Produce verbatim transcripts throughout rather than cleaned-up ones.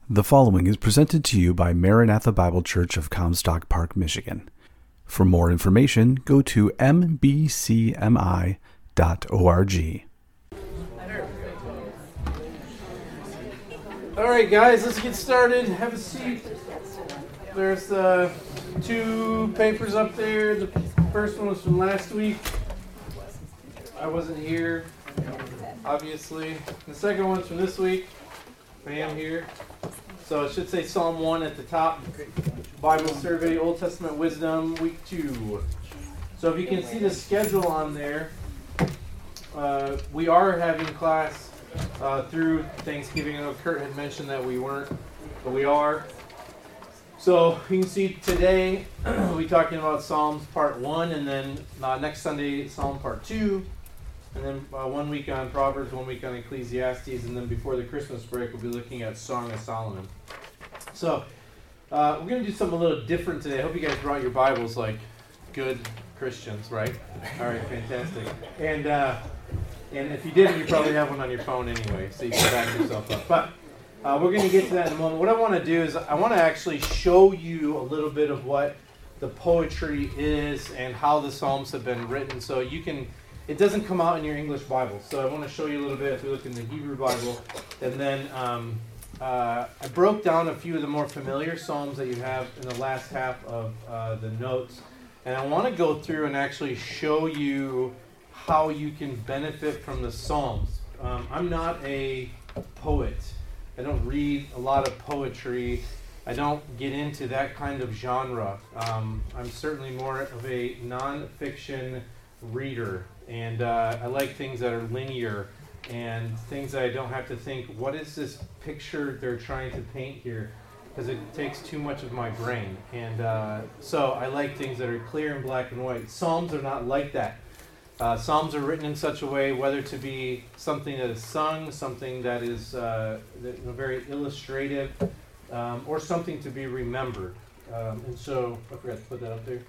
The following is presented to you by Maranatha Bible Church of Comstock Park, Michigan. For more information, go to m b c m i dot org. All right, guys, let's get started. Have a seat. There's uh, two papers up there. The first one was from last week. I wasn't here, obviously. The second one's from this week. I am here. So it should say Psalm one at the top. Bible Survey, Old Testament Wisdom, week two. So if you can see the schedule on there, uh, we are having class uh, through Thanksgiving. I know Kurt had mentioned that we weren't, but we are. So you can see today we're talking about Psalms part one, and then uh, next Sunday Psalm part two. And then uh, one week on Proverbs, one week on Ecclesiastes, and then before the Christmas break, we'll be looking at Song of Solomon. So, uh, we're going to do something a little different today. I hope you guys brought your Bibles like good Christians, right? All right, fantastic. And uh, and if you didn't, you probably have one on your phone anyway, so you can back yourself up. But uh, we're going to get to that in a moment. What I want to do is I want to actually show you a little bit of what the poetry is and how the Psalms have been written, so you can... It doesn't come out in your English Bible, so I want to show you a little bit if we look in the Hebrew Bible. And then um, uh, I broke down a few of the more familiar Psalms that you have in the last half of uh, the notes. And I want to go through and actually show you how you can benefit from the Psalms. Um, I'm not a poet. I don't read a lot of poetry. I don't get into that kind of genre. Um, I'm certainly more of a non-fiction reader. And uh, I like things that are linear and things that I don't have to think, what is this picture they're trying to paint here? Because it takes too much of my brain. And uh, so I like things that are clear and black and white. Psalms are not like that. Uh, Psalms are written in such a way, whether to be something that is sung, something that is uh, that, you know, very illustrative, um, or something to be remembered. Um, and so, I forgot to put that up there.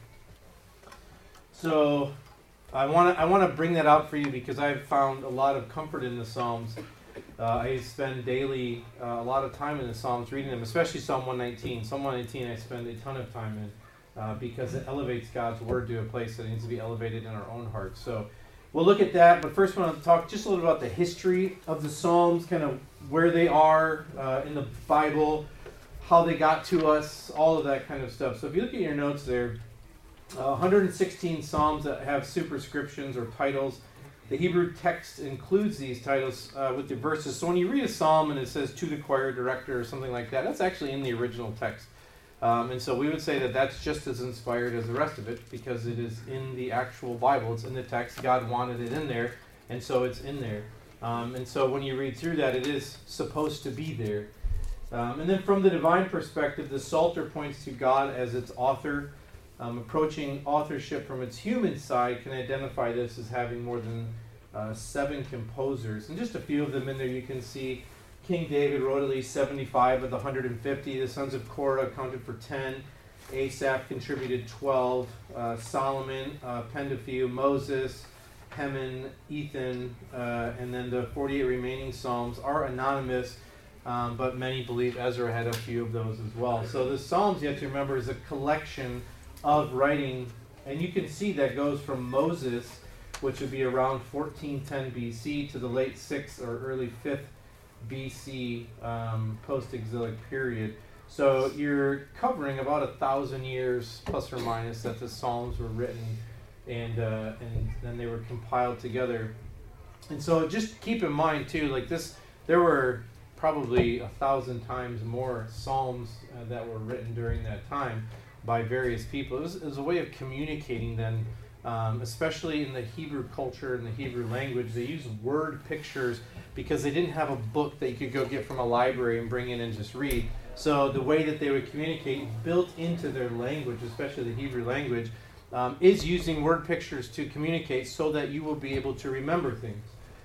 So... I want to I want to bring that out for you because I've found a lot of comfort in the Psalms. Uh, I spend daily uh, a lot of time in the Psalms reading them, especially Psalm one nineteen. Psalm one nineteen I spend a ton of time in uh, because it elevates God's Word to a place that needs to be elevated in our own hearts. So we'll look at that, but first I want to talk just a little about the history of the Psalms, kind of where they are uh, in the Bible, how they got to us, all of that kind of stuff. So if you look at your notes there, Uh, one hundred sixteen Psalms that have superscriptions or titles. The Hebrew text includes these titles uh, with the verses. So when you read a psalm and it says to the choir director or something like that, that's actually in the original text. Um, and so we would say that that's just as inspired as the rest of it because it is in the actual Bible. It's in the text. God wanted it in there, and so it's in there. Um, and so when you read through that, it is supposed to be there. Um, and then from the divine perspective, the Psalter points to God as its author. Um, approaching authorship from its human side can identify this as having more than uh, seven composers. And just a few of them in there you can see. King David wrote at least seventy-five of the one hundred fifty. The sons of Korah accounted for ten. Asaph contributed twelve. Uh, Solomon uh, penned a few. Moses, Heman, Ethan, uh, and then the forty-eight remaining Psalms are anonymous, um, but many believe Ezra had a few of those as well. So the Psalms, you have to remember, is a collection of writing, and you can see that goes from Moses, which would be around fourteen ten B C, to the late sixth or early fifth B C um, post-exilic period. So you're covering about a thousand years, plus or minus, that the Psalms were written, and uh, and then they were compiled together. And so just keep in mind too, like this, there were probably a thousand times more Psalms uh, that were written during that time by various people. It was, it was a way of communicating then, um, especially in the Hebrew culture and the Hebrew language. They used word pictures because they didn't have a book that you could go get from a library and bring in and just read. So the way that they would communicate built into their language, especially the Hebrew language, um, is using word pictures to communicate so that you will be able to remember things.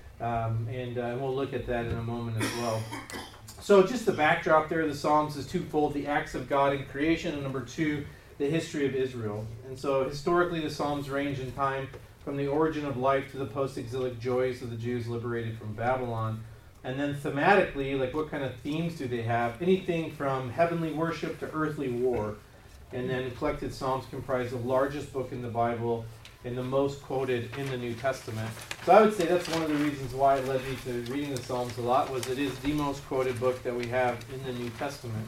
Um, and uh, we'll look at that in a moment as well. So just the backdrop there of the Psalms is twofold: the acts of God in creation, and number two, the history of Israel. And so historically the Psalms range in time from the origin of life to the post-exilic joys of the Jews liberated from Babylon. And then thematically, like what kind of themes do they have? Anything from heavenly worship to earthly war. And then collected Psalms comprise the largest book in the Bible and the most quoted in the New Testament. So I would say that's one of the reasons why it led me to reading the Psalms a lot, was it is the most quoted book that we have in the New Testament.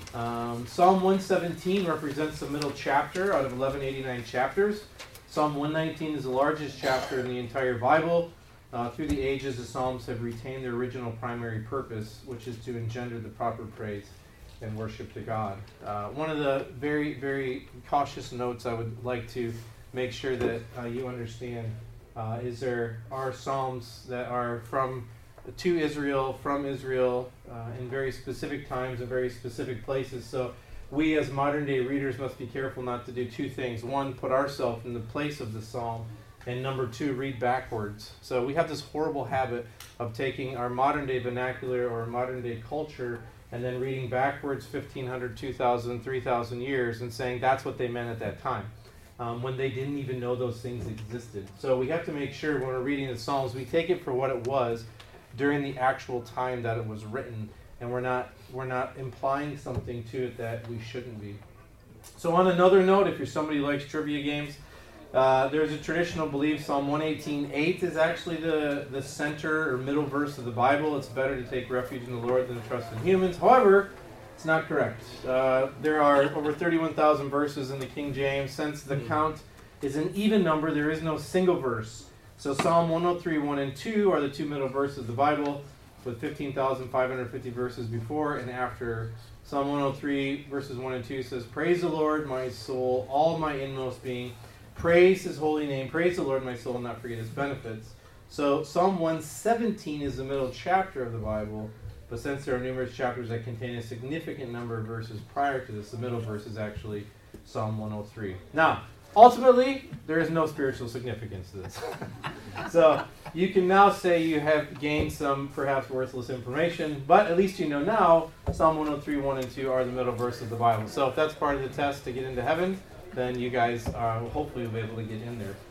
Um, Psalm one seventeen represents the middle chapter out of eleven eighty-nine chapters. Psalm one nineteen is the largest chapter in the entire Bible. Uh, through the ages, the Psalms have retained their original primary purpose, which is to engender the proper praise and worship to God. Uh, one of the very, very cautious notes I would like to make sure that uh, you understand uh, is there are Psalms that are from to Israel, from Israel, uh, in very specific times and very specific places. So we as modern day readers must be careful not to do two things. One, put ourselves in the place of the Psalm, and number two, read backwards. So we have this horrible habit of taking our modern day vernacular or modern day culture and then reading backwards fifteen hundred, two thousand, three thousand years and saying that's what they meant at that time, um, when they didn't even know those things existed. So we have to make sure when we're reading the Psalms, we take it for what it was during the actual time that it was written, and we're not we're not implying something to it that we shouldn't be. So on another note, if you're somebody who likes trivia games, Uh, there's a traditional belief Psalm one eighteen eight is actually the, the center or middle verse of the Bible. It's better to take refuge in the Lord than to trust in humans. However, it's not correct. Uh, there are over thirty-one thousand verses in the King James. Since the count is an even number, there is no single verse. So Psalm one oh three, one and two are the two middle verses of the Bible, with fifteen thousand five hundred fifty verses before and after. Psalm one oh three, verses one and two says, "Praise the Lord, my soul, all my inmost being. Praise his holy name. Praise the Lord, my soul, and not forget his benefits." So Psalm one seventeen is the middle chapter of the Bible, but since there are numerous chapters that contain a significant number of verses prior to this, the middle verse is actually Psalm one oh three. Now, ultimately, there is no spiritual significance to this. So you can now say you have gained some perhaps worthless information, but at least you know now Psalm one oh three, one and two are the middle verse of the Bible. So if that's part of the test to get into heaven, then you guys uh, hopefully will be able to get in there.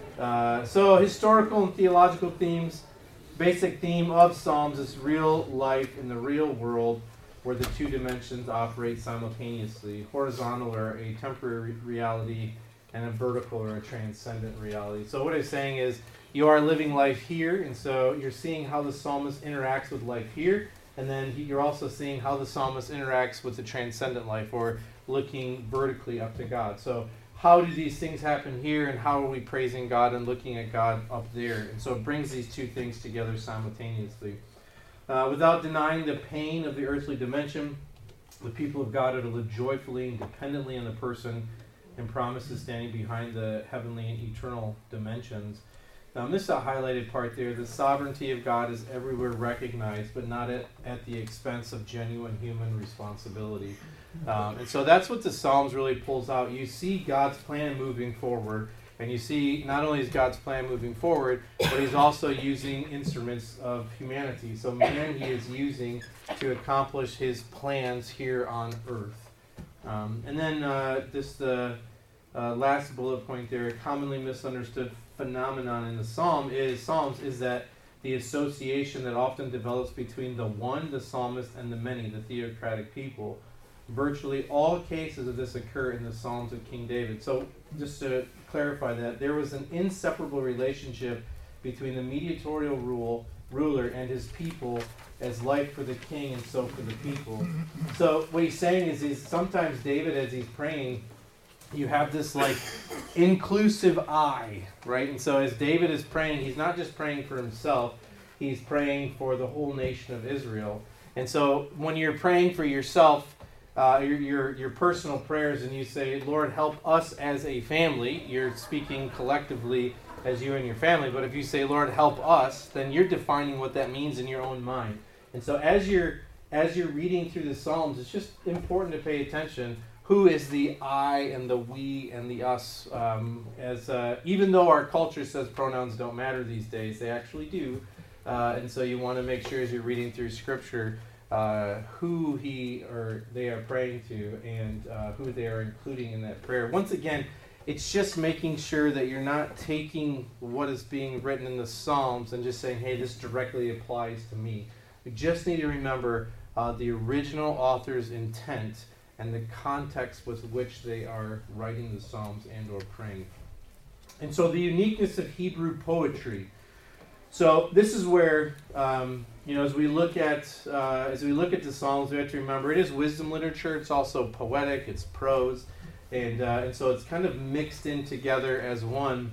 Uh, so historical and theological themes. Basic theme of Psalms is real life in the real world where the two dimensions operate simultaneously. Horizontal or a temporary reality, and a vertical or a transcendent reality. So what I'm saying is you are living life here, and so you're seeing how the psalmist interacts with life here, and then you're also seeing how the psalmist interacts with the transcendent life, or looking vertically up to God. So how do these things happen here, and how are we praising God and looking at God up there? And so it brings these two things together simultaneously. Uh, without denying the pain of the earthly dimension, the people of God are to live joyfully and dependently on the person and promises standing behind the heavenly and eternal dimensions. Now, this is a highlighted part there. The sovereignty of God is everywhere recognized, but not at, at the expense of genuine human responsibility. Um, and so that's what the Psalms really pulls out. You see God's plan moving forward, and you see not only is God's plan moving forward, but he's also using instruments of humanity. So man he is using to accomplish his plans here on earth. Um, and then uh, this the uh, last bullet point there, a commonly misunderstood phenomenon in the Psalm is Psalms is that the association that often develops between the one, the psalmist, and the many, the theocratic people. Virtually all cases of this occur in the Psalms of King David. So just to clarify that, there was an inseparable relationship between the mediatorial rule ruler and his people, as life for the king and so for the people. So what he's saying is, is sometimes David, as he's praying, you have this like inclusive I, right? And so as David is praying, he's not just praying for himself, he's praying for the whole nation of Israel. And so when you're praying for yourself, uh, your, your your personal prayers, and you say, Lord, help us as a family, you're speaking collectively as you and your family. But if you say, Lord, help us, then you're defining what that means in your own mind. And so as you're as you're reading through the Psalms, it's just important to pay attention. Who is the I and the we and the us? Um, as uh, even though our culture says pronouns don't matter these days, they actually do. Uh, and so you want to make sure as you're reading through Scripture uh, who he or they are praying to, and uh, who they are including in that prayer. Once again, it's just making sure that you're not taking what is being written in the Psalms and just saying, hey, this directly applies to me. We just need to remember uh, the original author's intent and the context with which they are writing the Psalms and or praying. And so the uniqueness of Hebrew poetry. So this is where, um, you know, as we look at uh, as we look at the Psalms, we have to remember it is wisdom literature. It's also poetic. It's prose, and uh, and so it's kind of mixed in together as one.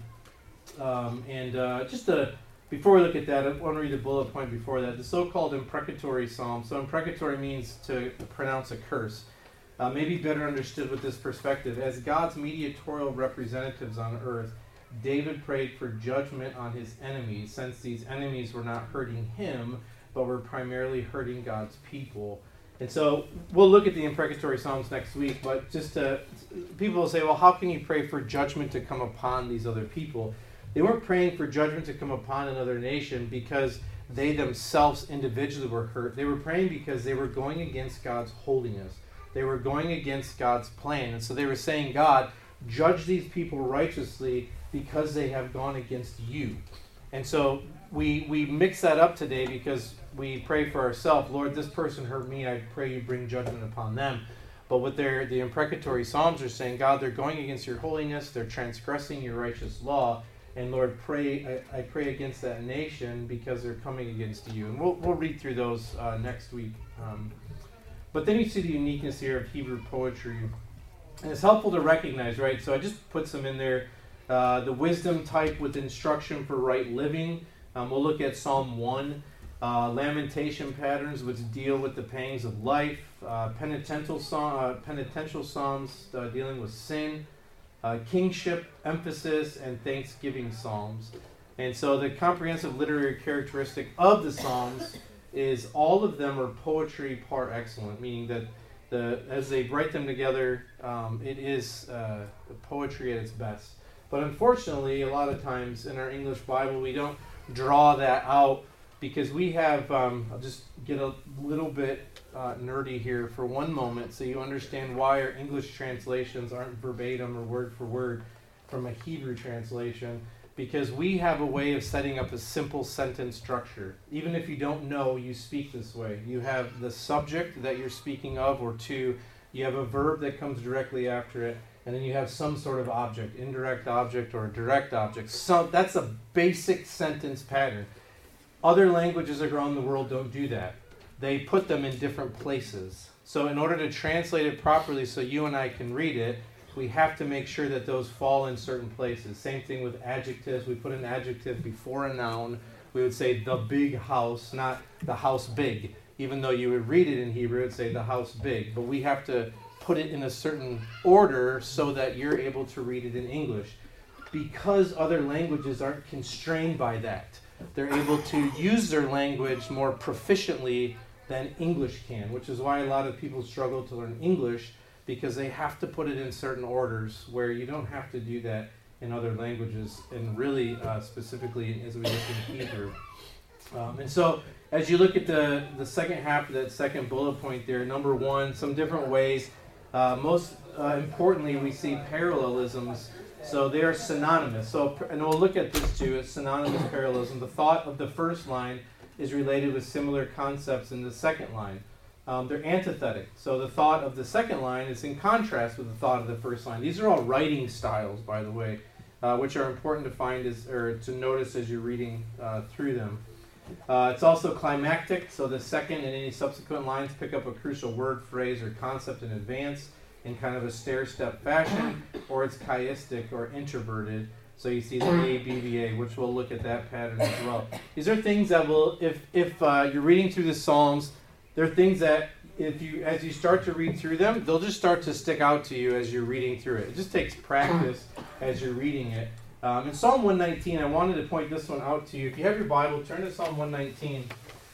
Um, and uh, just to, before we look at that, I want to read a bullet point before that. The so-called imprecatory Psalm. So imprecatory means to pronounce a curse. Uh, maybe better understood with this perspective as God's mediatorial representatives on earth. David prayed for judgment on his enemies, since these enemies were not hurting him, but were primarily hurting God's people. And so we'll look at the imprecatory Psalms next week, but just to, people will say, well, how can you pray for judgment to come upon these other people? They weren't praying for judgment to come upon another nation because they themselves individually were hurt. They were praying because they were going against God's holiness. They were going against God's plan. And so they were saying, God, judge these people righteously because they have gone against you. And so we we mix that up today because we pray for ourselves. Lord, this person hurt me. I pray you bring judgment upon them. But what they're, the imprecatory Psalms are saying, God, they're going against your holiness. They're transgressing your righteous law. And Lord, pray I, I pray against that nation because they're coming against you. And we'll we'll read through those uh, next week. Um, but then you see the uniqueness here of Hebrew poetry. And it's helpful to recognize, right? So I just put some in there. Uh, the wisdom type with instruction for right living. Um, we'll look at Psalm one. Uh, lamentation patterns which deal with the pangs of life. Uh, penitential, psalm, uh, penitential psalms uh, dealing with sin. Uh, kingship, emphasis, and thanksgiving psalms. And so the comprehensive literary characteristic of the Psalms is all of them are poetry par excellence, meaning that the as they write them together, um, it is uh, poetry at its best. But unfortunately, a lot of times in our English Bible, we don't draw that out because we have, um, I'll just get a little bit uh, nerdy here for one moment so you understand why our English translations aren't verbatim or word for word from a Hebrew translation. Because we have a way of setting up a simple sentence structure. Even if you don't know, you speak this way. You have the subject that you're speaking of, or two, you have a verb that comes directly after it, and then you have some sort of object, indirect object or direct object. So that's a basic sentence pattern. Other languages around the world don't do that. They put them in different places. So in order to translate it properly so you and I can read it, we have to make sure that those fall in certain places. Same thing with adjectives. We put an adjective before a noun. We would say the big house, not the house big. Even though you would read it in Hebrew, it would say the house big. But we have to put it in a certain order so that you're able to read it in English. Because other languages aren't constrained by that. They're able to use their language more proficiently than English can, which is why a lot of people struggle to learn English, because they have to put it in certain orders where you don't have to do that in other languages, and really uh, specifically as we look in Hebrew. Um, and so as you look at the, the second half of that second bullet point there, number one, some different ways. Uh, most uh, importantly, we see parallelisms. So they are synonymous. So, and we'll look at this too, as synonymous parallelism. The thought of the first line is related with similar concepts in the second line. Um, they're antithetic. So the thought of the second line is in contrast with the thought of the first line. These are all writing styles, by the way, uh, which are important to find as, or to notice as you're reading uh, through them. Uh, it's also climactic. So the second and any subsequent lines pick up a crucial word, phrase, or concept in advance in kind of a stair-step fashion, or it's chiastic or introverted. So you see the A, B, B, A, which we'll look at that pattern as well. These are things that will, if if uh, you're reading through the Psalms, there are things that if you, as you start to read through them, they'll just start to stick out to you as you're reading through it. It just takes practice as you're reading it. Um, in Psalm one nineteen, I wanted to point this one out to you. If you have your Bible, turn to Psalm one nineteen.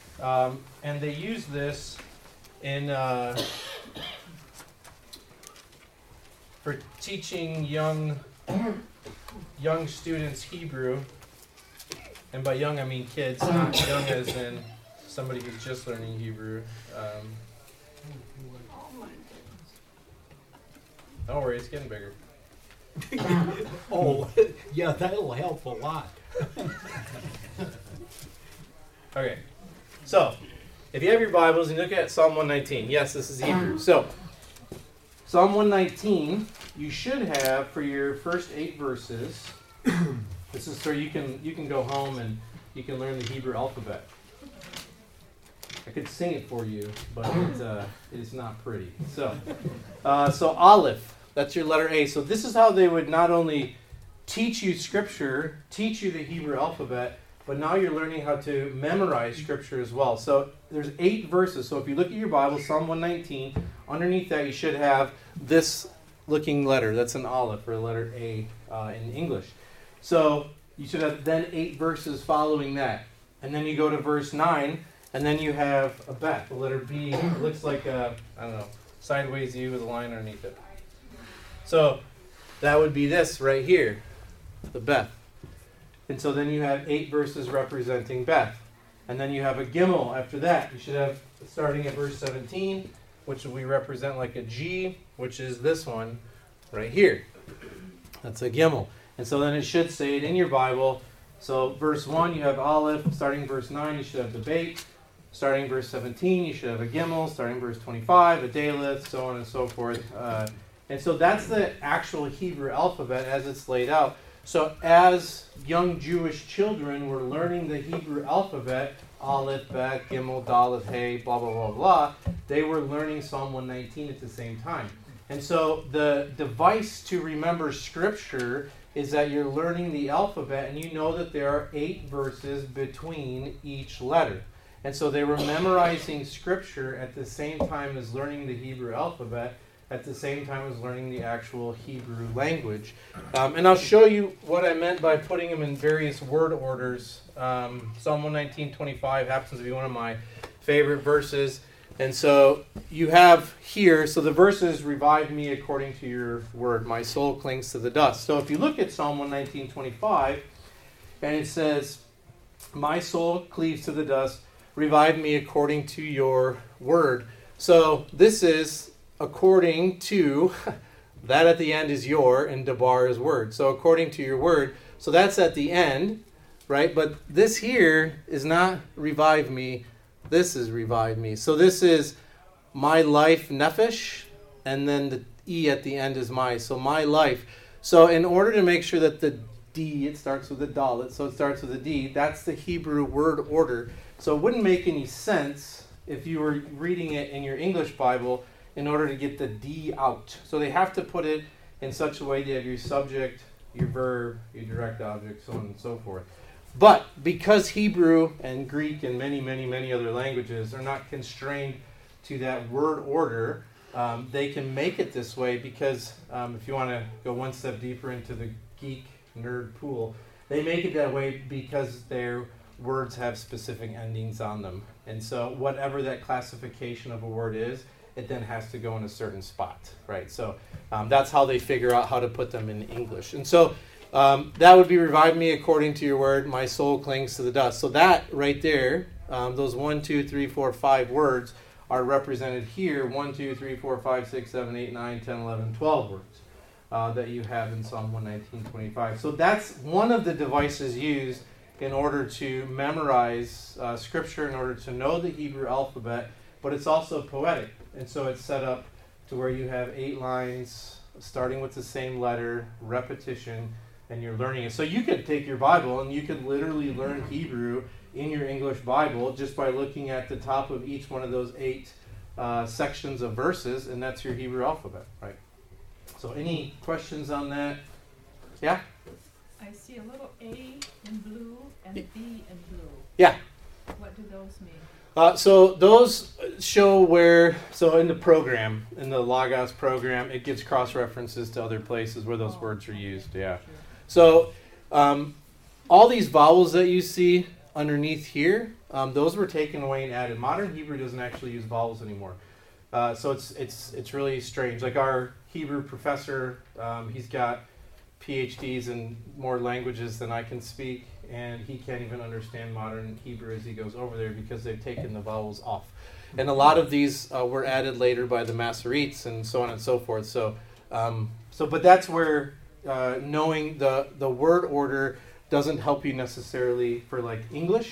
Um, and they use this in uh, for teaching young young students Hebrew. And by young, I mean kids, not young as in somebody who's just learning Hebrew. Um, don't worry, it's getting bigger. Oh, yeah, that'll help a lot. Okay, so if you have your Bibles and you look at Psalm one nineteen, yes, this is Hebrew. So, Psalm one nineteen, you should have for your first eight verses. This is so you can you can go home and you can learn the Hebrew alphabet. I could sing it for you, but it, uh, it is not pretty. So, uh, so Aleph, that's your letter A. So this is how they would not only teach you Scripture, teach you the Hebrew alphabet, but now you're learning how to memorize Scripture as well. So there's eight verses. So if you look at your Bible, Psalm one nineteen, underneath that you should have this looking letter. That's an Aleph, or a letter A uh, in English. So you should have then eight verses following that. And then you go to verse nine, and then you have a Bet, the letter B. It looks like a, I don't know, sideways U with a line underneath it. So that would be this right here, the Beth. And so then you have eight verses representing Beth. And then you have a Gimel after that. You should have, starting at verse seventeen, which we represent like a G, which is this one right here. That's a Gimel. And so then it should say it in your Bible. So verse one, you have Aleph. Starting verse nine, you should have the Beit. Starting verse seventeen, you should have a Gimel. Starting verse twenty-five, a Daleth, so on and so forth. Uh, and so that's the actual Hebrew alphabet as it's laid out. So as young Jewish children were learning the Hebrew alphabet, Aleph, Bet, Gimel, Daleth, Hey, blah, blah, blah, blah, they were learning Psalm one nineteen at the same time. And so the device to remember Scripture is that you're learning the alphabet, and you know that there are eight verses between each letter. And so they were memorizing Scripture at the same time as learning the Hebrew alphabet, at the same time as learning the actual Hebrew language. Um, and I'll show you what I meant by putting them in various word orders. Um, Psalm one nineteen twenty-five happens to be one of my favorite verses. And so you have here, so the verses, revive me according to your word. My soul clings to the dust. So if you look at Psalm one nineteen twenty-five, and it says, my soul cleaves to the dust, revive me according to your word. So this is according to, that at the end is your, and Dabar is word. So according to your word. So that's at the end, right? But this here is not revive me. This is revive me. So this is my life, nephesh, and then the E at the end is my. So my life. So in order to make sure that the D, it starts with a dalet, so it starts with a D, that's the Hebrew word order. So it wouldn't make any sense if you were reading it in your English Bible in order to get the D out. So they have to put it in such a way that you have your subject, your verb, your direct object, so on and so forth. But because Hebrew and Greek and many, many, many other languages are not constrained to that word order, um, they can make it this way because um, if you want to go one step deeper into the geek nerd pool, they make it that way because their words have specific endings on them. And so whatever that classification of a word is, it then has to go in a certain spot, right? So um, that's how they figure out how to put them in English. And so Um, that would be revive me according to your word. My soul clings to the dust. So that right there, um, those one, two, three, four, five words are represented here. One, two, three, four, five, six, seven, eight, nine, ten, eleven, twelve words uh, that you have in Psalm one nineteen twenty-five. So that's one of the devices used in order to memorize uh, Scripture, in order to know the Hebrew alphabet. But it's also poetic, and so it's set up to where you have eight lines starting with the same letter, repetition, and you're learning it. So you could take your Bible and you could literally learn Hebrew in your English Bible just by looking at the top of each one of those eight uh, sections of verses, and that's your Hebrew alphabet, right? So any questions on that? Yeah? I see a little A in blue and a B in blue. Yeah. What do those mean? Uh, so those show where, so in the program, in the Logos program, it gives cross-references to other places where those Oh, words are used, yeah. Sure. So um, all these vowels that you see underneath here, um, those were taken away and added. Modern Hebrew doesn't actually use vowels anymore. Uh, so it's it's it's really strange. Like our Hebrew professor, um, he's got P H Ds in more languages than I can speak, and he can't even understand modern Hebrew as he goes over there because they've taken the vowels off. And a lot of these uh, were added later by the Masoretes and so on and so forth. So, um, so but that's where uh, knowing the, the word order doesn't help you necessarily for like English,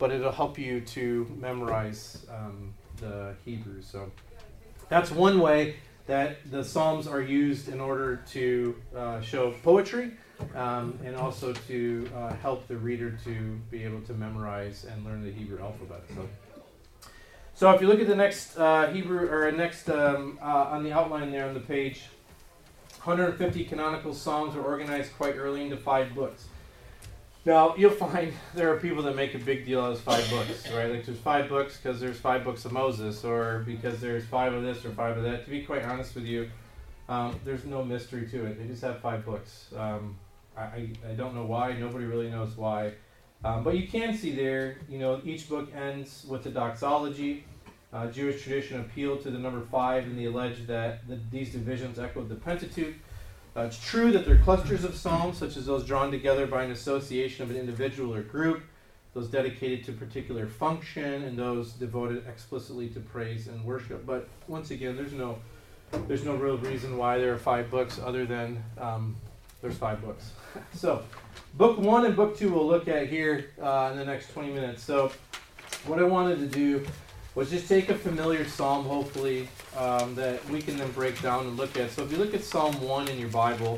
but it'll help you to memorize um, the Hebrew. So that's one way that the Psalms are used in order to uh, show poetry um, and also to uh, help the reader to be able to memorize and learn the Hebrew alphabet. So, so if you look at the next uh, Hebrew or next um, uh, on the outline there on the page, one hundred fifty canonical Psalms are organized quite early into five books. Now, you'll find there are people that make a big deal out of five books, right? Like there's five books because there's five books of Moses, or because there's five of this or five of that. To be quite honest with you, um, there's no mystery to it. They just have five books. Um, I, I, I don't know why. Nobody really knows why. Um, but you can see there, you know, each book ends with a doxology. Uh, Jewish tradition appealed to the number five, and they allege that the, these divisions echoed the Pentateuch. Uh, it's true that there are clusters of psalms, such as those drawn together by an association of an individual or group, those dedicated to a particular function, and those devoted explicitly to praise and worship. But once again, there's no there's no real reason why there are five books other than um, there's five books. So, book one and book two we'll look at here uh, in the next twenty minutes. So, what I wanted to do was just take a familiar psalm, hopefully, um, that we can then break down and look at. So if you look at Psalm one in your Bible,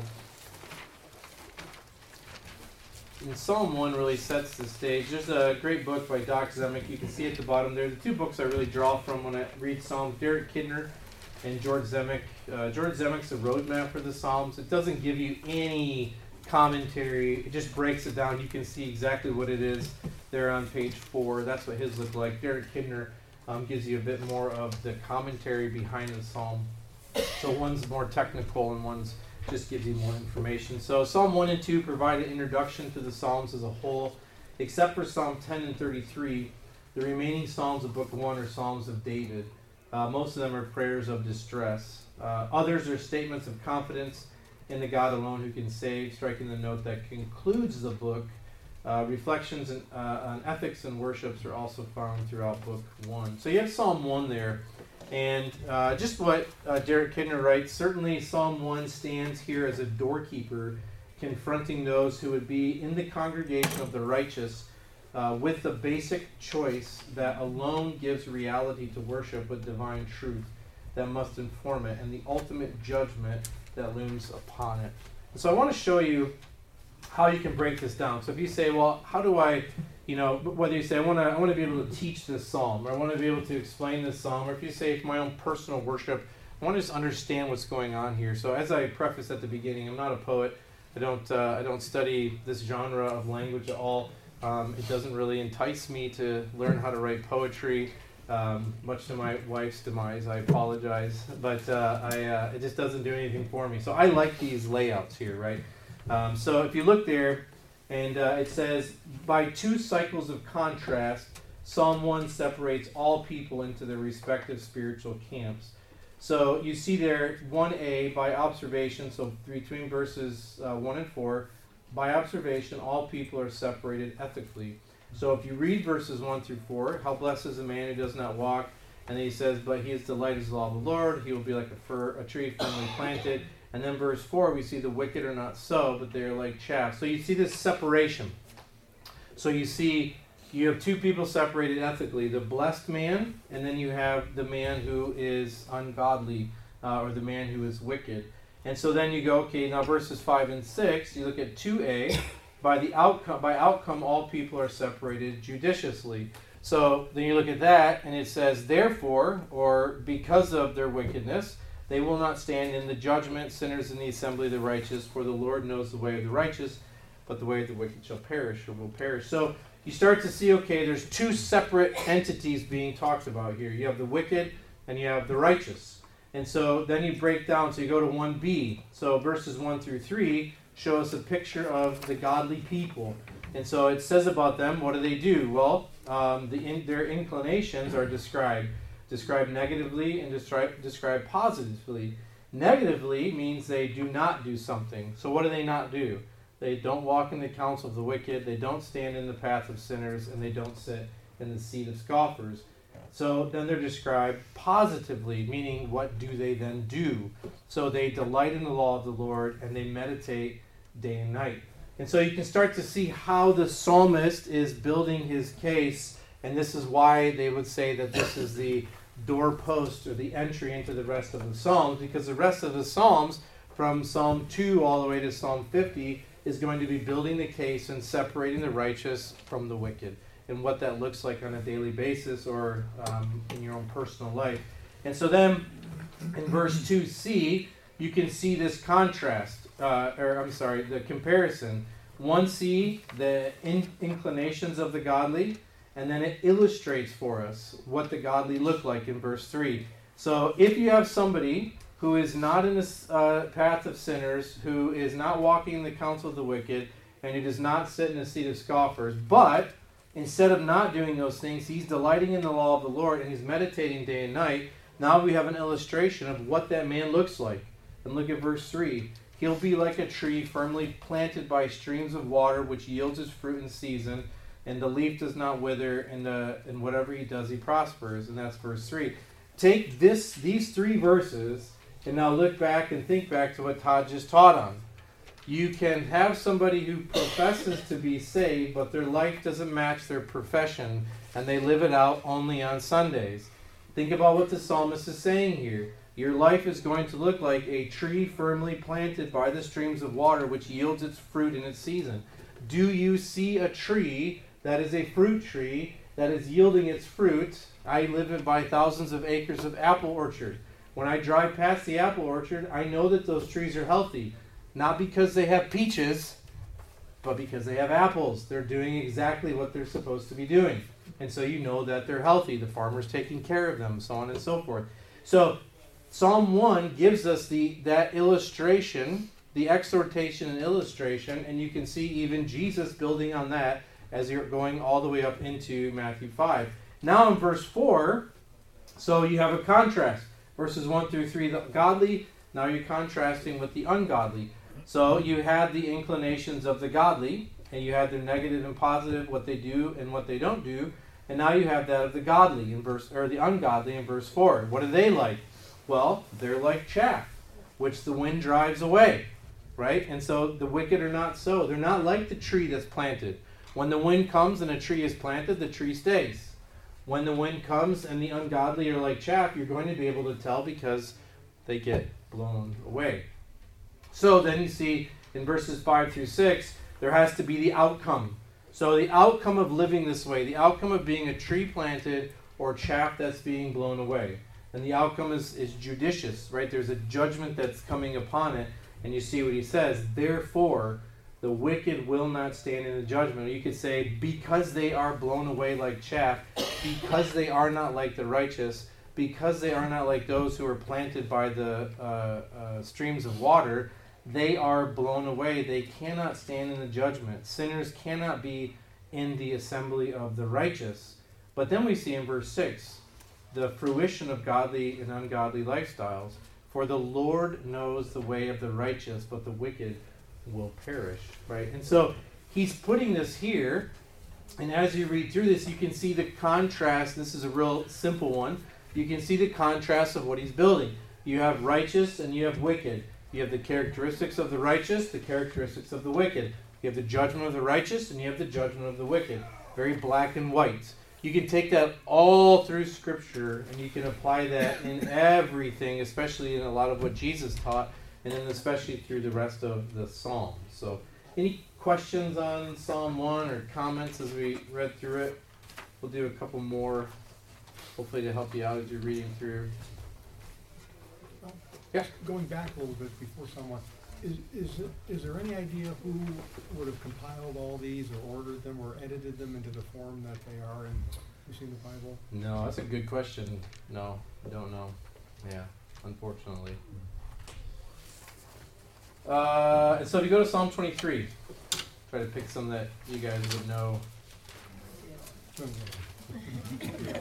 and Psalm one really sets the stage. There's a great book by Doc Zemek. You can see at the bottom there. The two books I really draw from when I read Psalms, Derek Kidner and George Zemek. Uh, George Zemek's a roadmap for the Psalms. It doesn't give you any commentary. It just breaks it down. You can see exactly what it is there on page four. That's what his look like. Derek Kidner Um, gives you a bit more of the commentary behind the psalm. So one's more technical and one's just gives you more information. So Psalm one and two provide an introduction to the Psalms as a whole. Except for Psalm ten and thirty-three, the remaining Psalms of Book one are Psalms of David. Uh, most of them are prayers of distress. Uh, others are statements of confidence in the God alone who can save, striking the note that concludes the book. Uh, reflections in, uh, on ethics and worships are also found throughout Book one. So you have Psalm one there. And uh, just what uh, Derek Kidner writes, certainly Psalm one stands here as a doorkeeper confronting those who would be in the congregation of the righteous uh, with the basic choice that alone gives reality to worship with divine truth that must inform it, and the ultimate judgment that looms upon it. And so I want to show you how you can break this down. So if you say, well, how do I, you know, whether you say, I want to I want to be able to teach this psalm, or I want to be able to explain this psalm, or if you say, for my own personal worship, I want to just understand what's going on here. So as I prefaced at the beginning, I'm not a poet. I don't uh, I don't study this genre of language at all. Um, it doesn't really entice me to learn how to write poetry, um, much to my wife's demise. I apologize, but uh, I uh, it just doesn't do anything for me. So I like these layouts here, right? Um, so if you look there, and uh, it says, by two cycles of contrast, Psalm one separates all people into their respective spiritual camps. So you see there, one A, by observation, so between verses uh, one and four, by observation, all people are separated ethically. So if you read verses one through four, how blessed is the man who does not walk, and then he says, but he is delighted in the law of the Lord, he will be like a fir, a tree firmly planted. And then verse four, we see the wicked are not so, but they are like chaff. So you see this separation. So you see, you have two people separated ethically, the blessed man, and then you have the man who is ungodly, uh, or the man who is wicked. And so then you go, okay, now verses five and six, you look at two A, by the outcome, by outcome all people are separated judiciously. So then you look at that, and it says, therefore, or because of their wickedness, they will not stand in the judgment, sinners in the assembly of the righteous, for the Lord knows the way of the righteous, but the way of the wicked shall perish, or will perish. So you start to see, okay, there's two separate entities being talked about here. You have the wicked, and you have the righteous. And so then you break down, so you go to one B. So verses one through three show us a picture of the godly people. And so it says about them, what do they do? Well, um, the in, their inclinations are described. Described negatively and describe, described positively. Negatively means they do not do something. So what do they not do? They don't walk in the counsel of the wicked, they don't stand in the path of sinners, and they don't sit in the seat of scoffers. So then they're described positively, meaning what do they then do? So they delight in the law of the Lord, and they meditate day and night. And so you can start to see how the psalmist is building his case, and this is why they would say that this is the doorpost or the entry into the rest of the Psalms, because the rest of the Psalms, from Psalm two all the way to Psalm fifty, is going to be building the case and separating the righteous from the wicked, and what that looks like on a daily basis or um, in your own personal life. And so then, in verse two c, you can see this contrast. Uh, or I'm sorry, the comparison. one c, the in- inclinations of the godly, and then it illustrates for us what the godly look like in verse three. So if you have somebody who is not in the uh, path of sinners, who is not walking in the counsel of the wicked, and who does not sit in the seat of scoffers, but instead of not doing those things, he's delighting in the law of the Lord, and he's meditating day and night, now we have an illustration of what that man looks like. And look at verse three. He'll be like a tree firmly planted by streams of water, which yields its fruit in season, and the leaf does not wither, and, the, and whatever he does, he prospers. And that's verse three. Take this, these three verses, and now look back and think back to what Todd just taught on. You can have somebody who professes to be saved, but their life doesn't match their profession, and they live it out only on Sundays. Think about what the psalmist is saying here. Your life is going to look like a tree firmly planted by the streams of water, which yields its fruit in its season. Do you see a tree that is a fruit tree that is yielding its fruit? I live by thousands of acres of apple orchard. When I drive past the apple orchard, I know that those trees are healthy. Not because they have peaches, but because they have apples. They're doing exactly what they're supposed to be doing. And so you know that they're healthy. The farmer's taking care of them, so on and so forth. So Psalm one gives us the that illustration, the exhortation and illustration, and you can see even Jesus building on that as you're going all the way up into Matthew five. Now in verse four, so you have a contrast. Verses one through three, the godly, now you're contrasting with the ungodly. So you had the inclinations of the godly, and you had their negative and positive, what they do and what they don't do, and now you have that of the godly in verse, or the ungodly in verse four. What are they like? Well, they're like chaff, which the wind drives away, right? And so the wicked are not so. They're not like the tree that's planted. When the wind comes and a tree is planted, the tree stays. When the wind comes and the ungodly are like chaff, you're going to be able to tell because they get blown away. So then you see in verses five through six, there has to be the outcome. So the outcome of living this way, the outcome of being a tree planted or chaff that's being blown away. And the outcome is, is judicious, right? There's a judgment that's coming upon it. And you see what he says, therefore, the wicked will not stand in the judgment. Or you could say, because they are blown away like chaff, because they are not like the righteous, because they are not like those who are planted by the uh, uh, streams of water, they are blown away. They cannot stand in the judgment. Sinners cannot be in the assembly of the righteous. But then we see in verse six, the fruition of godly and ungodly lifestyles. For the Lord knows the way of the righteous, but the wicked will perish. Right? And so he's putting this here, and as you read through this, you can see the contrast. This is a real simple one. You can see the contrast of what he's building. You have righteous and you have wicked. You have the characteristics of the righteous, the characteristics of the wicked. You have the judgment of the righteous, and you have the judgment of the wicked. Very black and white. You can take that all through Scripture, and you can apply that in everything, especially in a lot of what Jesus taught, and then especially through the rest of the Psalms. So, any questions on Psalm one or comments as we read through it? We'll do a couple more, hopefully to help you out as you're reading through. Yeah. Going back a little bit before someone, is is is there any idea who would have compiled all these or ordered them or edited them into the form that they are in, you see, the Bible? No, that's a good question. No, I don't know. Yeah, unfortunately. Uh, and so if you go to Psalm twenty-three, try to pick some that you guys would know. Yeah.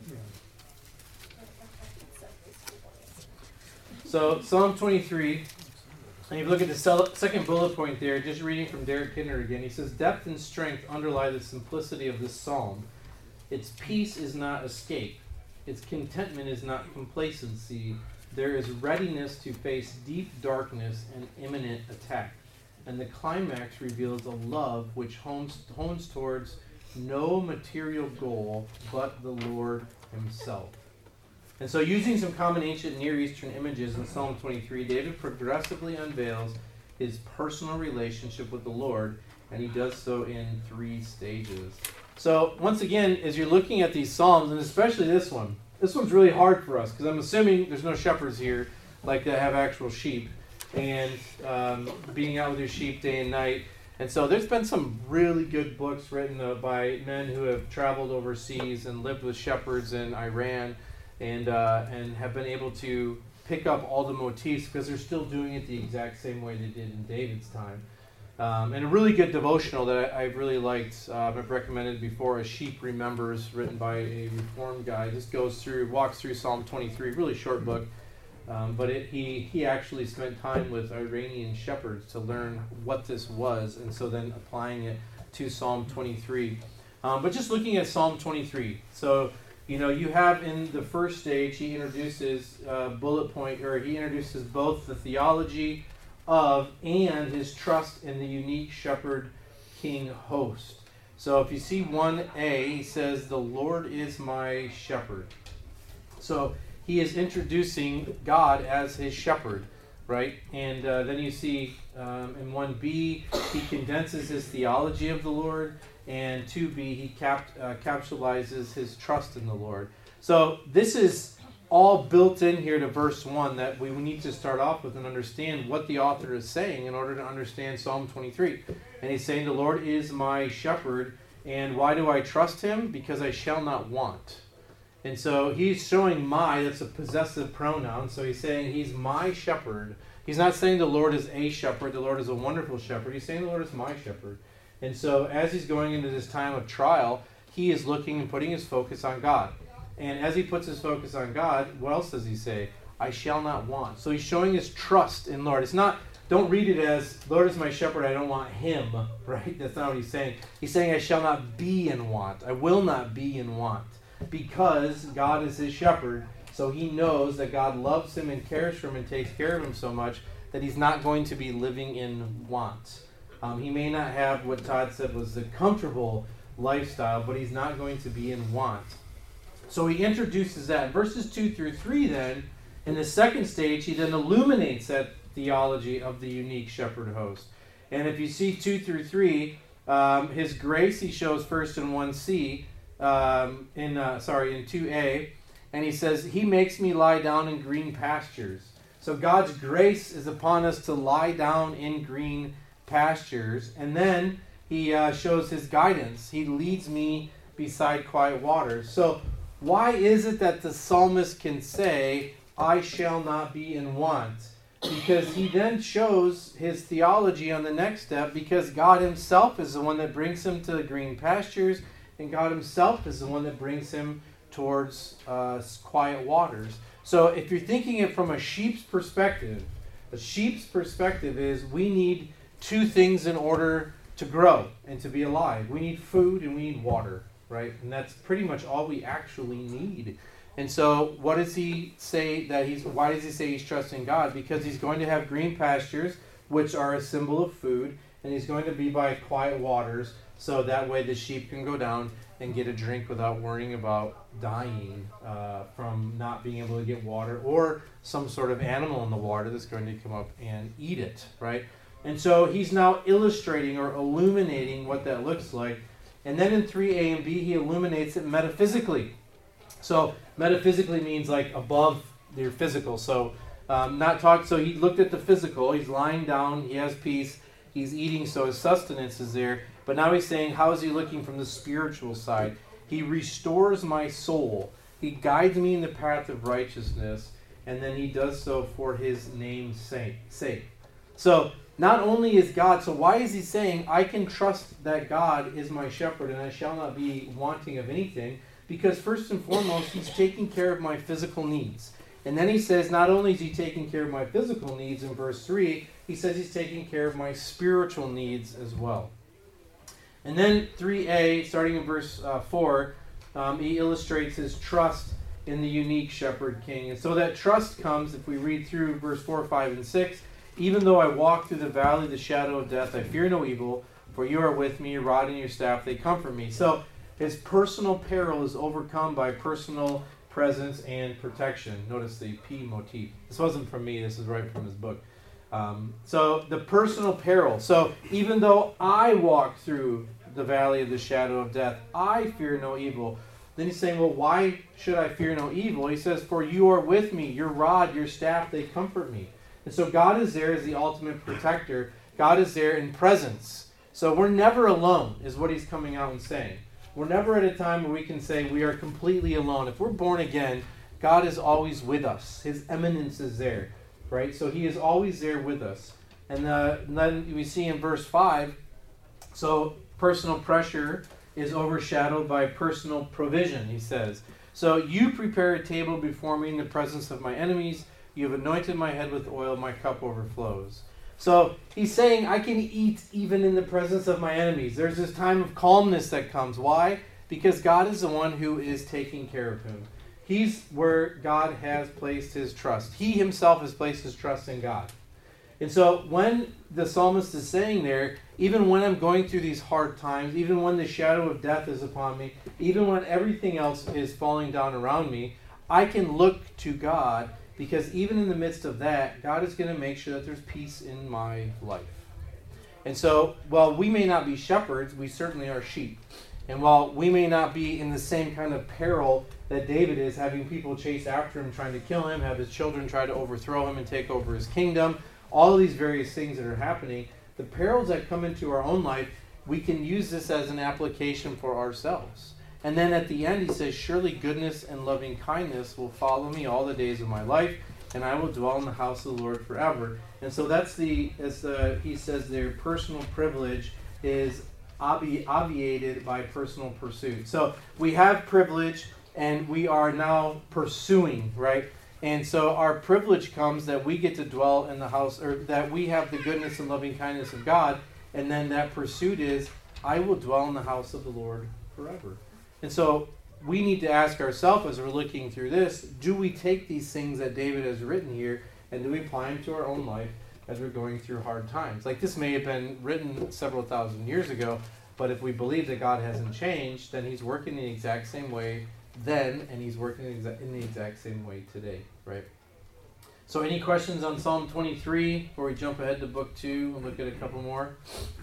So Psalm twenty-three, and you look at the second bullet point there, just reading from Derek Kidner again. He says, depth and strength underlie the simplicity of this psalm. Its peace is not escape. Its contentment is not complacency. There is readiness to face deep darkness and imminent attack. and the climax reveals a love which hones, hones towards no material goal but the Lord himself. And so using some common ancient Near Eastern images in Psalm twenty-three, David progressively unveils his personal relationship with the Lord, and he does so in three stages. So once again, as you're looking at these Psalms, and especially this one, this one's really hard for us because I'm assuming there's no shepherds here like that have actual sheep and um, being out with your sheep day and night. And so there's been some really good books written uh, by men who have traveled overseas and lived with shepherds in Iran and uh, and have been able to pick up all the motifs because they're still doing it the exact same way they did in David's time. Um, and a really good devotional that I, I've really liked, uh, I've recommended before, is Sheep Remembers, written by a Reformed guy. Just goes through, walks through Psalm twenty-three, really short book. Um, but it, he, he actually spent time with Iranian shepherds to learn what this was, and so then applying it to Psalm twenty-three. Um, but just looking at Psalm twenty-three, so you know you have in the first stage he introduces uh, bullet point, or he introduces both the theology of and his trust in the unique shepherd king host. So if you see one A, he says, "The Lord is my shepherd." So he is introducing God as his shepherd, right? And uh, then you see um, in one B, he condenses his theology of the Lord, and two B, he cap- uh, capsulizes his trust in the Lord. So this is all built in here to verse one that we need to start off with and understand what the author is saying in order to understand Psalm twenty-three. And he's saying, the Lord is my shepherd, and why do I trust him? Because I shall not want. And so he's showing my, that's a possessive pronoun, so he's saying he's my shepherd. He's not saying the Lord is a shepherd, the Lord is a wonderful shepherd. He's saying the Lord is my shepherd. And so as he's going into this time of trial, he is looking and putting his focus on God. And as he puts his focus on God, what else does he say? I shall not want. So he's showing his trust in Lord. It's not, don't read it as, Lord is my shepherd, I don't want him, right? That's not what he's saying. He's saying I shall not be in want. I will not be in want. Because God is his shepherd, so he knows that God loves him and cares for him and takes care of him so much that he's not going to be living in want. Um, he may not have what Todd said was the comfortable lifestyle, but he's not going to be in want. So he introduces that. In verses two through three then, in the second stage, he then illuminates that theology of the unique shepherd host. And if you see two through three, um, his grace he shows first in one C, Um, in uh, sorry, in two A, and he says, he makes me lie down in green pastures. So God's grace is upon us to lie down in green pastures. And then he uh, shows his guidance. He leads me beside quiet waters. So why is it that the psalmist can say, I shall not be in want? Because he then shows his theology on the next step, because God himself is the one that brings him to the green pastures, and God himself is the one that brings him towards uh, quiet waters. So if you're thinking it from a sheep's perspective, a sheep's perspective is we need two things in order to grow and to be alive. We need food and we need water, right? And that's pretty much all we actually need. And so what does he say that he's, why does he say he's trusting God? Because he's going to have green pastures, which are a symbol of food, and he's going to be by quiet waters, so that way the sheep can go down and get a drink without worrying about dying uh, from not being able to get water, or some sort of animal in the water that's going to come up and eat it, right? And so he's now illustrating or illuminating what that looks like. And then in three A and B, he illuminates it metaphysically. So metaphysically means like above your physical. So um, not talk. So he looked at the physical. He's lying down. He has peace. He's eating, so his sustenance is there. But now he's saying, how is he looking from the spiritual side? He restores my soul. He guides me in the path of righteousness. And then he does so for his name's sake. So not only is God, so why is he saying, I can trust that God is my shepherd and I shall not be wanting of anything? Because first and foremost, he's taking care of my physical needs. And then he says, not only is he taking care of my physical needs in verse three, he says he's taking care of my spiritual needs as well. And then three A, starting in verse uh, four, um, he illustrates his trust in the unique shepherd king. And so that trust comes, if we read through verse four, five, and six, Even though I walk through the valley of the shadow of death, I fear no evil, for you are with me, your rod and your staff, they comfort me. So his personal peril is overcome by personal presence and protection. Notice the P motif. This wasn't from me, this is right from his book. Um, so the personal peril. So even though I walk through the valley of the shadow of death, I fear no evil. Then he's saying, well, why should I fear no evil? He says, for you are with me, your rod, your staff, they comfort me. And so God is there as the ultimate protector. God is there in presence. So we're never alone, is what he's coming out and saying. We're never at a time where we can say we are completely alone. If we're born again, God is always with us. His eminence is there, right? So he is always there with us. And, uh, and then we see in verse five, so personal pressure is overshadowed by personal provision, he says. So you prepare a table before me in the presence of my enemies. You have anointed my head with oil, my cup overflows. So he's saying I can eat even in the presence of my enemies. There's this time of calmness that comes. Why? Because God is the one who is taking care of him. He's where God has placed his trust. He himself has placed his trust in God. And so when the psalmist is saying there, even when I'm going through these hard times, even when the shadow of death is upon me, even when everything else is falling down around me, I can look to God, because even in the midst of that, God is going to make sure that there's peace in my life. And so, while we may not be shepherds, we certainly are sheep. And while we may not be in the same kind of peril that David is, having people chase after him, trying to kill him, have his children try to overthrow him and take over his kingdom, all of these various things that are happening, the perils that come into our own life, we can use this as an application for ourselves. And then at the end he says, surely goodness and loving kindness will follow me all the days of my life, and I will dwell in the house of the Lord forever. And so that's the, as the, he says there, personal privilege is obvi- obviated by personal pursuit. So we have privilege, and we are now pursuing, right? And so our privilege comes that we get to dwell in the house, or that we have the goodness and loving kindness of God, and then that pursuit is, I will dwell in the house of the Lord forever. And so we need to ask ourselves as we're looking through this, do we take these things that David has written here and do we apply them to our own life as we're going through hard times? Like, this may have been written several thousand years ago, but if we believe that God hasn't changed, then he's working the exact same way then, and he's working in the exact same way today, right? So any questions on Psalm twenty-three before we jump ahead to book two and look at a couple more?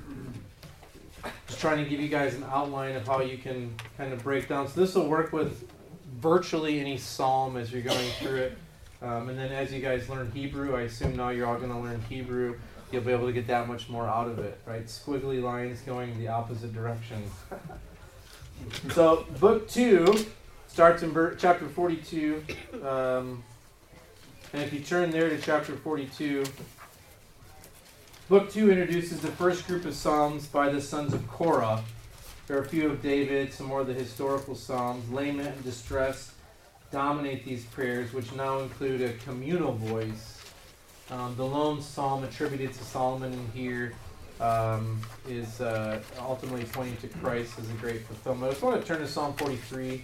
Just trying to give you guys an outline of how you can kind of break down. So this will work with virtually any psalm as you're going through it. Um, and then as you guys learn Hebrew, I assume now you're all going to learn Hebrew. You'll be able to get that much more out of it, right? Squiggly lines going the opposite direction. So book two starts in ver- chapter forty-two. Um, and if you turn there to chapter forty-two, book two introduces the first group of psalms by the sons of Korah. There are a few of David, some more of the historical psalms. Lament and distress dominate these prayers, which now include a communal voice. Um, the lone psalm attributed to Solomon in here um, is uh, ultimately pointing to Christ as a great fulfillment. I just want to turn to Psalm forty-three.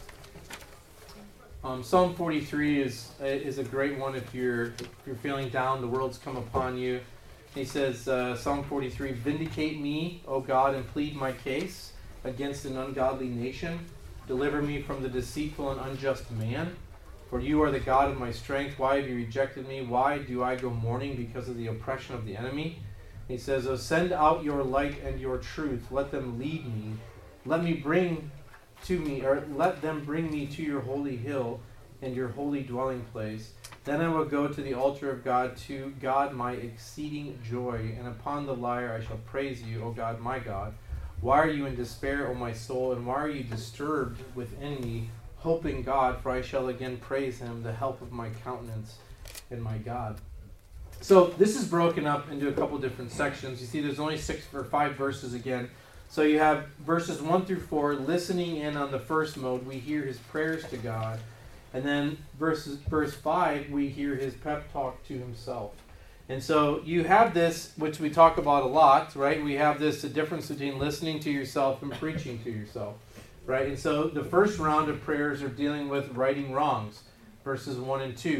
Um, Psalm forty-three is is a great one if you're if you're feeling down, the world's come upon you. He says, uh, Psalm forty-three, vindicate me, O God, and plead my case against an ungodly nation. Deliver me from the deceitful and unjust man. For you are the God of my strength. Why have you rejected me? Why do I go mourning because of the oppression of the enemy? He says, oh, send out your light and your truth. Let them lead me. Let me bring to me, or let them bring me to your holy hill and your holy dwelling place. Then I will go to the altar of God, to God my exceeding joy, and upon the lyre I shall praise you, O God, my God. Why are you in despair, O my soul, and why are you disturbed within me? Hope in God, for I shall again praise him, the help of my countenance and my God. So this is broken up into a couple different sections. You see there's only six or five verses again. So you have verses one through four, listening in on the first mode. We hear his prayers to God. And then verses, verse five, we hear his pep talk to himself. And so you have this, which we talk about a lot, right? We have this, the difference between listening to yourself and preaching to yourself, right? And so the first round of prayers are dealing with righting wrongs, verses one and two.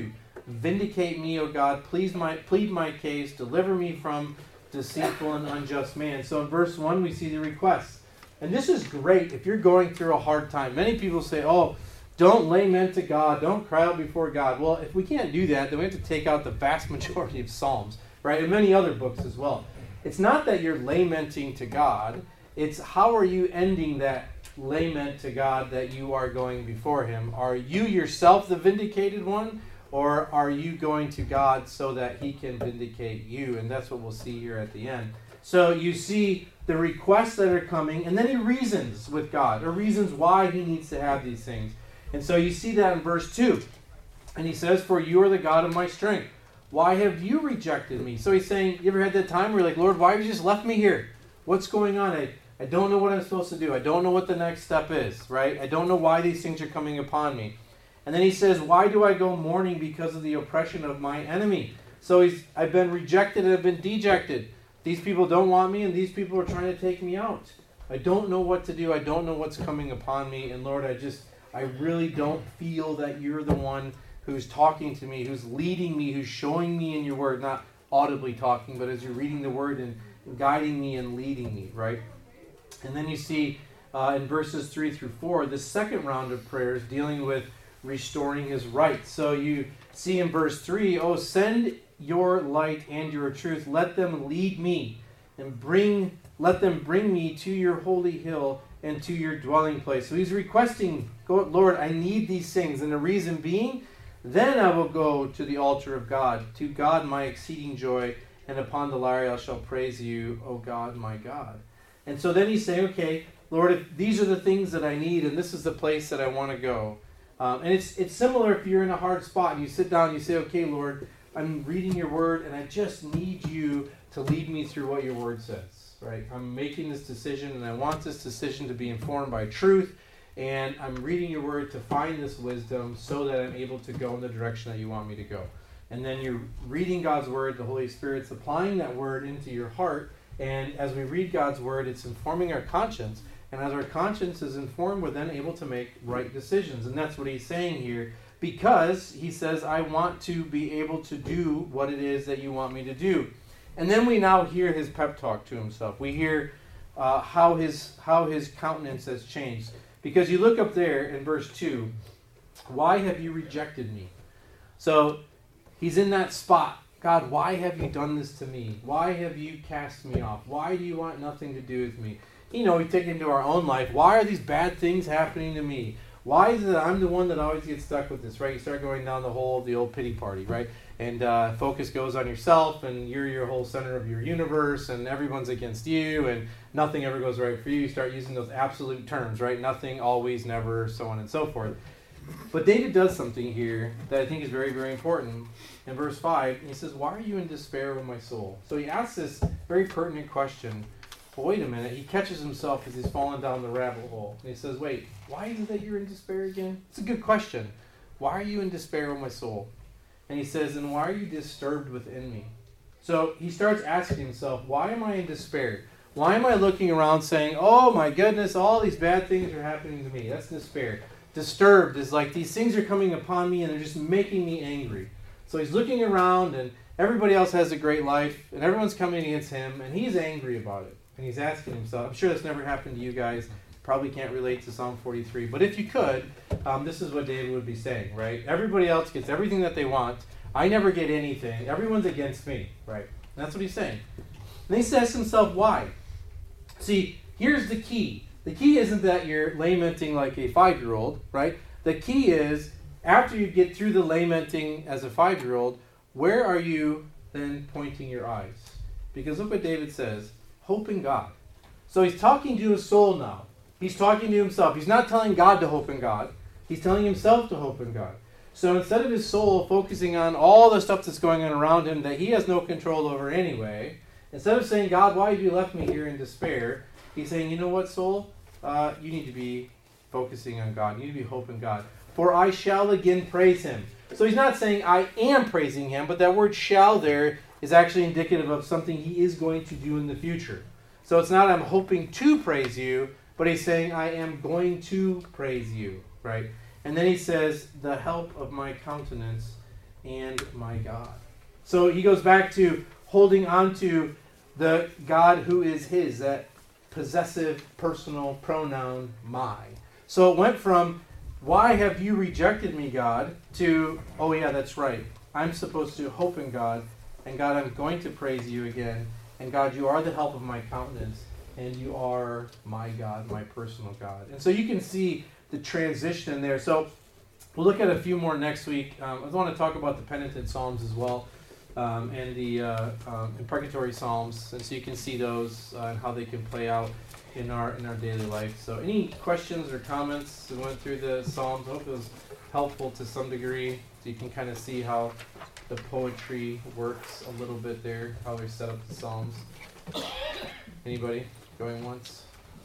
Vindicate me, O God. Please my, plead my case. Deliver me from deceitful and unjust man. So in verse one, we see the request. And this is great if you're going through a hard time. Many people say, oh, don't lament to God. Don't cry out before God. Well, if we can't do that, then we have to take out the vast majority of Psalms, right? And many other books as well. It's not that you're lamenting to God. It's how are you ending that lament to God that you are going before him? Are you yourself the vindicated one? Or are you going to God so that he can vindicate you? And that's what we'll see here at the end. So you see the requests that are coming, and then he reasons with God, or reasons why he needs to have these things. And so you see that in verse two. And he says, for you are the God of my strength. Why have you rejected me? So he's saying, you ever had that time where you're like, Lord, why have you just left me here? What's going on? I, I don't know what I'm supposed to do. I don't know what the next step is, right? I don't know why these things are coming upon me. And then he says, why do I go mourning because of the oppression of my enemy? So he's, I've been rejected and I've been dejected. These people don't want me, and these people are trying to take me out. I don't know what to do. I don't know what's coming upon me. And Lord, I just, I really don't feel that you're the one who's talking to me, who's leading me, who's showing me in your word, not audibly talking, but as you're reading the word and guiding me and leading me, right? And then you see uh, in verses three through four, the second round of prayers dealing with restoring his rights. So you see in verse three, oh, send your light and your truth. Let them lead me and bring, let them bring me to your holy hill and to your dwelling place. So he's requesting, Lord, I need these things. And the reason being, then I will go to the altar of God, to God my exceeding joy, and upon the lyre I shall praise you, O God, my God. And so then he's saying, okay, Lord, if these are the things that I need, and this is the place that I want to go. Um, and it's it's similar if you're in a hard spot and you sit down and you say, okay, Lord, I'm reading your word and I just need you to lead me through what your word says, right? I'm making this decision and I want this decision to be informed by truth, and I'm reading your word to find this wisdom so that I'm able to go in the direction that you want me to go. And then you're reading God's word, the Holy Spirit's applying that word into your heart, and as we read God's word, it's informing our conscience. And as our conscience is informed, we're then able to make right decisions. And that's what he's saying here, because he says, I want to be able to do what it is that you want me to do. And then we now hear his pep talk to himself. We hear uh, how his how his countenance has changed. Because you look up there in verse two, why have you rejected me? So he's in that spot. God, why have you done this to me? Why have you cast me off? Why do you want nothing to do with me? You know, we take it into our own life. Why are these bad things happening to me? Why is it that I'm the one that always gets stuck with this, right? You start going down the whole, the old pity party, right? And uh, focus goes on yourself, and you're your whole center of your universe, and everyone's against you, and nothing ever goes right for you. You start using those absolute terms, right? Nothing, always, never, so on and so forth. But David does something here that I think is very, very important. In verse five, he says, why are you in despair, O my soul? So he asks this very pertinent question. But wait a minute, he catches himself as he's falling down the rabbit hole. And he says, wait, why is it that you're in despair again? It's a good question. Why are you in despair, O my soul? And he says, and why are you disturbed within me? So he starts asking himself, why am I in despair? Why am I looking around saying, oh my goodness, all these bad things are happening to me? That's despair. Disturbed is like these things are coming upon me and they're just making me angry. So he's looking around and everybody else has a great life and everyone's coming against him and he's angry about it. And he's asking himself, I'm sure that's never happened to you guys, probably can't relate to Psalm forty-three, but if you could, um, this is what David would be saying, right? Everybody else gets everything that they want. I never get anything. Everyone's against me, right? And that's what he's saying. And he says to himself, why? See, here's the key. The key isn't that you're lamenting like a five-year-old, right? The key is, after you get through the lamenting as a five-year-old, where are you then pointing your eyes? Because look what David says, hope in God. So he's talking to his soul now. He's talking to himself. He's not telling God to hope in God. He's telling himself to hope in God. So instead of his soul focusing on all the stuff that's going on around him that he has no control over anyway, instead of saying, God, why have you left me here in despair? He's saying, you know what, soul? Uh, you need to be focusing on God. You need to be hoping God. For I shall again praise him. So he's not saying I am praising him, but that word shall there is actually indicative of something he is going to do in the future. So it's not I'm hoping to praise you, but he's saying I am going to praise you, right? And then he says, the help of my countenance and my God. So he goes back to holding on to the God who is his, that possessive personal pronoun, my. So it went from, why have you rejected me, God, to, oh yeah, that's right. I'm supposed to hope in God, and God, I'm going to praise you again. And God, you are the help of my countenance, and you are my God, my personal God. And so you can see the transition in there. So we'll look at a few more next week. Um, I want to talk about the penitent psalms as well, um, and the uh, um, imprecatory psalms, and so you can see those uh, and how they can play out in our in our daily life. So any questions or comments? We went through the psalms. I hope it was helpful to some degree, so you can kind of see how the poetry works a little bit there, how we set up the psalms. Anybody going once?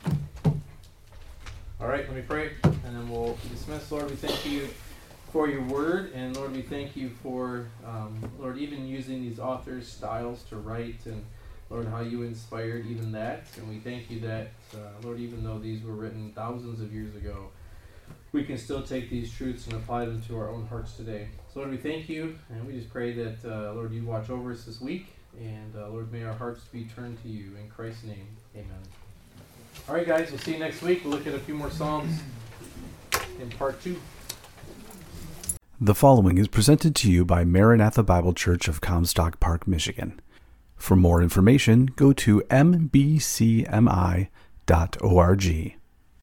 All right, let me pray, and then we'll dismiss. Lord, we thank you for your word, and Lord, we thank you for, um, Lord, even using these authors' styles to write, and Lord, how you inspired even that. And we thank you that, uh, Lord, even though these were written thousands of years ago, we can still take these truths and apply them to our own hearts today. So Lord, we thank you, and we just pray that, uh, Lord, you watch over us this week, and uh, Lord, may our hearts be turned to you. In Christ's name, amen. All right, guys, we'll see you next week. We'll look at a few more Psalms in part two. The following is presented to you by Maranatha Bible Church of Comstock Park, Michigan. For more information, go to m b c m i dot org.